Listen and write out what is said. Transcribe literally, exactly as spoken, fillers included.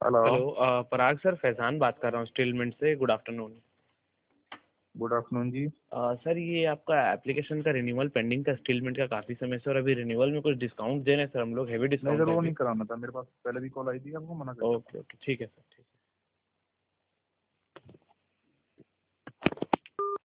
Hello. Hello अ, Parag sir, Faizan बात कर रहा हूँ स्टीलमेंट से। Good afternoon. Good afternoon ji. अ, सर, ये आपका एप्लीकेशन का रिन्यूअल पेंडिंग था स्टीलमेंट का काफ़ी समय से, और अभी रिन्यूअल में कुछ डिस्काउंट दे रहे हैं सर हम लोग, हेवी नहीं डिस्काउंट सर, है वो अभी। नहीं कराना था, मेरे पास पहले भी कॉल आई थी, आपको मना कर दिया। ओके ओके, ठीक है सर, ठीक।